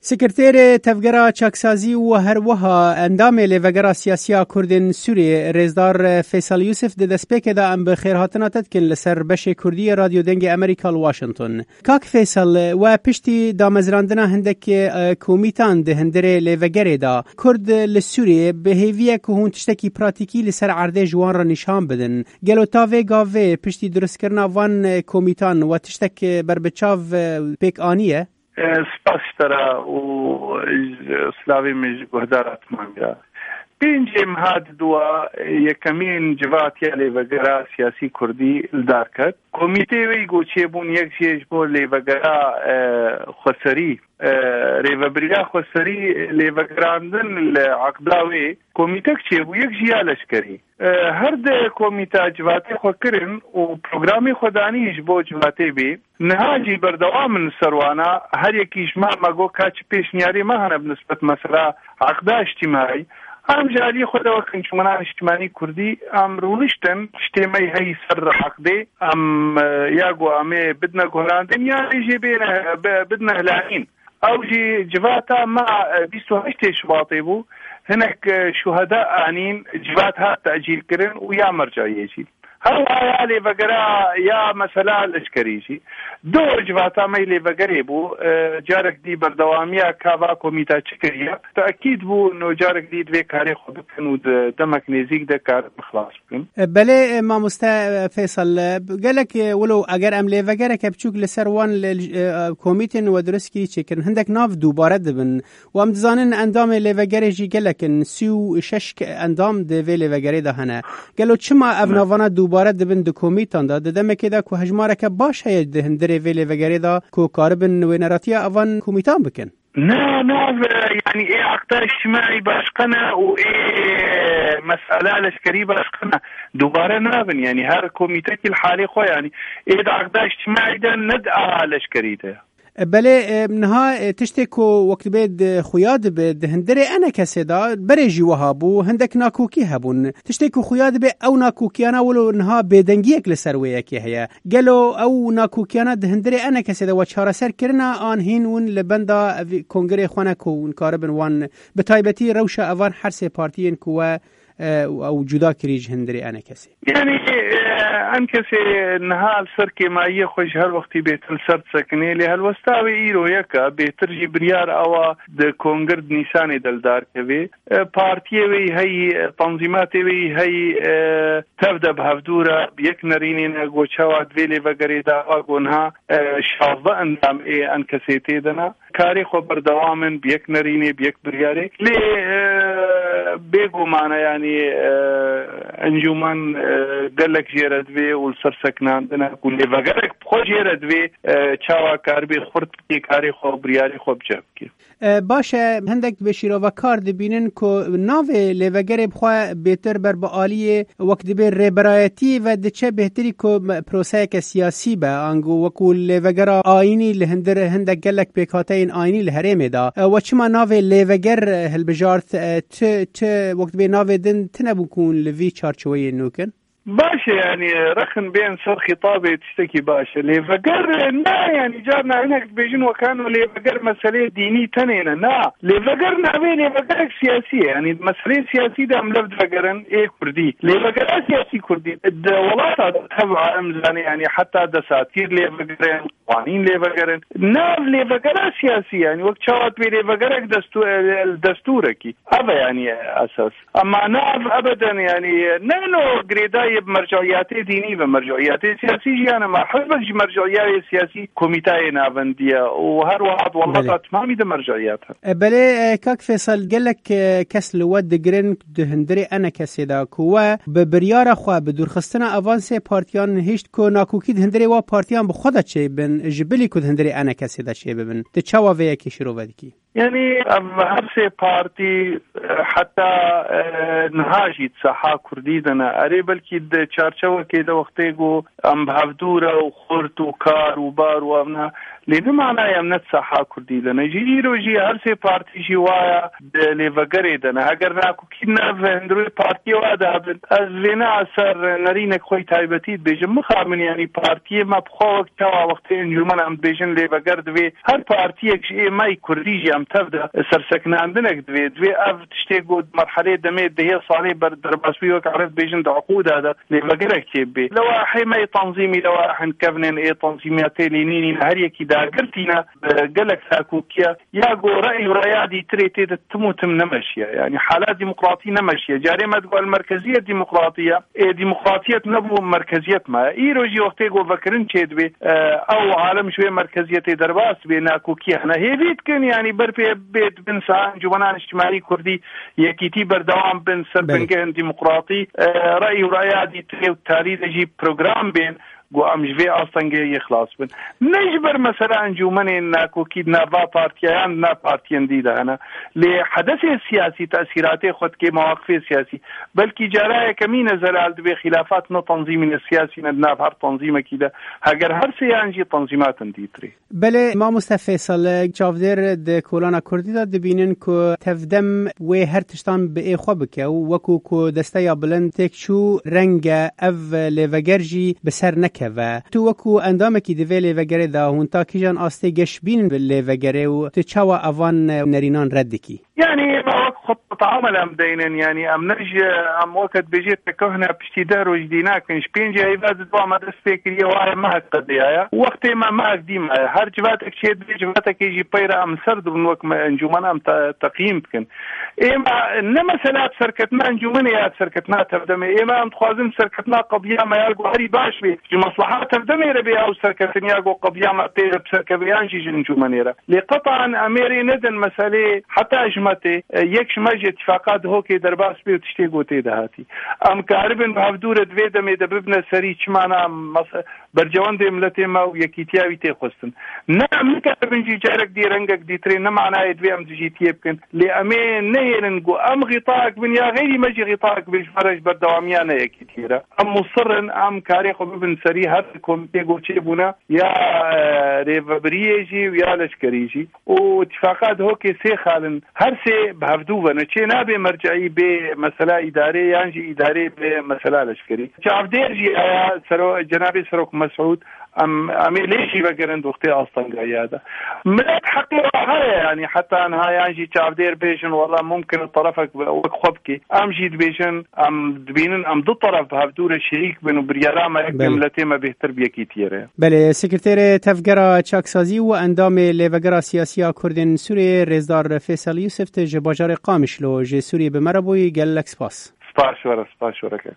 سکرتیر تفگرا چاکسازی و هروها اندام لیوگرا سیاسیا کردین سوریه رزدار فیصل یوسف ده دسپیک دا ام بخیر هاتنا تدکن لسر بش کردی رادیو دنگ امریکا واشنطن. کاک فیصل و پشتی دامزراندنا هندک کومیتان ده هندره لیوگری دا کرد لسوریه به هیویه که هون تشتکی پراتیکی لسر عرده جوان را نشان بدن. گلو تاوه گاوه پشتی درست کرنا وان کومیتان و تشتک بربچاو پیک آنیه؟ سپاس ترى وسلاوي مش قهدارات مانجا بينجي مهاد دوا يكمين جوات يالي وغرا سياسي كردي الداركت كوميتي ويقو چيبون يكشيش بول لي وغرا خسري ريفبريا خسري لي وغراندن العقداوي كوميتك چيبو يكشي لشكري هرد كوميتا جواتي خكرن وبروغرامي خدانيش بو جواتي بي نهاجي بردوام من سروانا هر يكيش ما ماغو كاچ پیشنياري ما هنا بنسبة مسألة عقدا اجتماعي ام جاري خدا وكن شمنان اجتماعي كردي ام رولشتن اجتماعي هي سر عقدي ام ياغو امي بدنا غوراندن يا يجي بينا بدنا هلاين او جي جواتا مع بيستو هشتي شواطيبو هناك شهداء انين جواتها تأجيل كرن ويا مرجع يجي هلا يالي بقرا يا مثلا الاشكريشي دو جواتا ميلي بقري بو جارك دي بردواميا كافا كوميتا تشكريا تأكيد بو انه جارك دي دوي كاري خود كنود دمك نزيك ده كار مخلاص بكن بله ما مستا فيصل قالك ولو اگر ام لي بقرا بچوك لسروان كوميتين ودرسكي چكن هندك ناف دوباره دبن وام دزانن اندام لي بقرا جي قالك سو ششك اندام دي لي بقرا ده هنا قالو چما ابناوانا دوباره دبن د کومیتان دا دمکه دا کو هجماره که باش هي د هندره ویلی وگری دا کو کاربن وینراتیا اوان کومیتان بکن لا يعني ايه عقد اجتماعي باشقنا وايه مسألة لشكري باشقنا دوباره نابن يعني هر كوميتاكي الحالي خو يعني ايه دا عقد اجتماعي دا ندعى لشكري ده بله منها تشتكو وقت بيد خياد بيد هندري انا كسدا بريجي وهابو هندك ناكوكي هبون تشتكو خياد بي او ناكوكيانا ولو انها بيدنگيك لسرويكي هي قالوا او ناكوكيانا هندري انا كسدا وچاره سر كرنا ان هينون لبندا كونغري خوانكو كاربن وان بتايبتي روشه اوان حرسه بارتيين كو او جدا كريج هندري انا كسي يعني ان كسي نهال سركي ما يخش هر وقت بيت السرد سكني له الوستاوي ايرو يكا بيترجي بريار او د كونغرد نيساني دلدار كبي بارتي وي هي تنظيمات وي هي تبدا بهفدوره بيك نرينين غوچاوات ويلي وغريدا اغونها شاوه اندام اي ان كسيتي دنا كاري خبر دوامن بيك نريني بيك برياري لي بيغو معنا يعني انجومان قالك جيرد بي والسرسكنان دنا كل وغرك خو جيرد بي چاوا كاربي خرط كي كاري خو برياري خو بجبكي باشه هندك بشيرو وكار دبينن كو ناوي لوغري بخوا بهتر بر باليه وقت به ربرايتي و دچه بهتري كو پروسيك سياسي با انغو وكول لوغرا آيني لهندر هندك قالك بكاتين آيني الهرم دا وچما ناوي لوغر هلبجارت ت وقت به ناوي دن تنبكون لفي چارچوي نوكن باشا يعني رخن بين صار خطابي تشتكي باشا ليه فقر نا يعني جارنا هناك بيجن وكانوا ليه فقر مسألة ديني تنينا نا ليه فقر نعمل ليه فقر سياسية يعني مسألة سياسية ده ملفت فقرن ايه كردي ليه فقر سياسي كردي والله تبع امزاني يعني حتى دساتير ليه فقرن قوانين ليه فقرن ناف ليه فقر سياسي يعني وقت شوات بي ليه فقرك دستوركي ابا يعني اساس اما ناف ابدا يعني نانو قريداي بمرجعيات دينية ومرجعيات سياسية أنا ما حسب مرجعيات سياسي كوميتاي نافندية وهر واحد والله تمامي ده مرجعياتها. بله كاك فيصل قالك كسل ود جرين دهندري أنا كسيدا كوا ببريارة خوا بدور خستنا أفانسي بارتيان هيشت كو ناكوكي دهندري وا بارتيان بخدا شيء بن جبلي كو دهندري أنا كسيدا شيء بن تشاوا فيا كيشرو بدكي. يعني هرسي بارتي حتى نهاجي تصحى كرديدنا قريبا كيد چارچوه كيدا وقتيگو ام بهفدوره وخورت وكار وبار وابنا لێنە مانایە ئەم نەت ساحا کوردی دەنەژی ئیرۆژی هەرسێ پارتیژی وایە لێڤەگەرێ دەنە هەگەر ناکوکی نەڤێندروی پارتی وادا بن ئەس لێنە ئەسەر نەرینێک خۆی تایبەتیت بێژم مخابنیانی پارتیە ما بخۆوەک تاوا وەختێ انجومەن ئەم بێژن لێڤەگەر دوێ هەر پارتیەک ئێمای کوردیژی ئەم تەفدە سەرسەکناندنێک دوێ ئەف تشتێک بۆ مەرحەلەی دەمێت دەهێ ساڵی بەردەرباسوی وەک عرف بێژن دەعقودادا لێڤەگەرێک تێبێ لەوە حیمەی تەنزیمی لەوە حنکەڤنێن تەنزیمیاتێ لێنینی هەر یەکی داگرتینە گەلێک ساکوکیە یا گۆڕەی ڕایادی ترێ تێدە تموتم نەمەشیە یعنی حالات دیموکراتی نەمەشیە جارێ مەدگوال مرکزیت دیموکراتیە دیموکراتیت نەبوو مرکزیت ما ئیرۆژی وەختێ گۆڤەکردن چێت بێ ئەو عالم شوێ مرکزیەتێ دەرباس بێ ناکوکیە هەنە هێویتکن ینی بەرپێ بێت بن انجومەنان اجتماعی کوردی یەکیتی بەردەوام بن سەر بنگەهن دیموکراتی ڕای و ڕایادی ترێ و تالی دەژی پرۆگرام بێن گو ئەمژێ ئاستەنگەیە خلاص بن نەیژبەر مەسەلا ئەنجومەنێ ناکۆکی ناوا پارتیایان ناپارتیەندی داهەنە لێ حەدەثێ سیاسی تەسیراتێ خۆتکێ مواقفێ سیاسی بەلکی جارایەکە مینە زەلال دەبێ خلافات نە تەنزیمینە سیاسی نەدناب هەر تەنزیمەکیدا هەگەر هەر سەیانجی تەنزیماتن دیترێ بەلێ مامۆستا فەیسەڵ چاودێر دە کۆلانە کوردیدا دەبینن کە تەفدەم وێ هەر تشتان بێ خۆ بکە و وەکو کۆ دەستەیا بلند تێک چوو ڕەنگە ئەڤ لێڤەگەرژی بەسەر نەکەڤە تو وەکو ئەندامێکی دەوێ لێڤەگەرێدا هون تا کیژان ئاستێ گەشبین لێڤەگەرێ و تو چاوە ئەوان نەرینان ڕەدێکی يعني خطة عمل أم دينن يعني أم نرجع أم وقت بيجيت كهنا بشتدار وجدينا كنش بينجي عبادة دوا ما دستفكرية وهاي ما هتقضيها وقت ما قديم هر جواتك شيء جواتك يجي بيرا أم سرد من وقت ما انجومان أم تقييم كن إما نما سلاب سركتنا انجومان يا سركتنا تبدمي إما أم تخازم سركتنا قضية ما يلقوا هري باش بي في مصلحات تبدمي ربي أو سركتنا يلقوا قضية ما تيرب سركبيان جي انجومان يرا لقطعا أميري ندن مسألة حتى أجمته يكش مجي اتفاقات هوكي درباس بي وتشتي قوتي دهاتي أم كاربن بهفدورة دويدة ميدا ببنى سري چمانا برجوان دي ملتي ما ويكيتياوي تيخوستن نعم كاربن جي جارك دي رنگك دي ترين نمعنا يدوي أم دجي تيبكن لأمين نيرنقو أم غطاك بن يا غيري مجي غطاك بيشمرج بردواميانا يكيتيرا أم مصرن أم كاريخو ببن سري هر كومتي قوتي بنا يا ريفابريجي ويا لشكريجي واتفاقات هوكي سيخالن هر سي بهفدوبنا چه نابي مرجعي بمسألة إدارية يانجي إدارية بمسألة لشكري چافدير جي آيا جنابي سروك مسعود أمي ليشي بقرن دوختي أصلا قيادة ملت حقيقة يعني حتى أنها يانجي چافدير بيشن والله ممكن الطرفك وخبكي أم جيد بيشن أم دبينن أم دو طرف بهفدور الشريك بنو بريالاما يكتم ملتيما بهتر بيكي تيره بله سكرتير تفگرا چاکسازی و اندام لیوگرا سیاسی کردن سوریه رزدار فیصل یوسف تج باجار قامشلو جه سوریه بمربوی گلک سپاس سپاس ورا که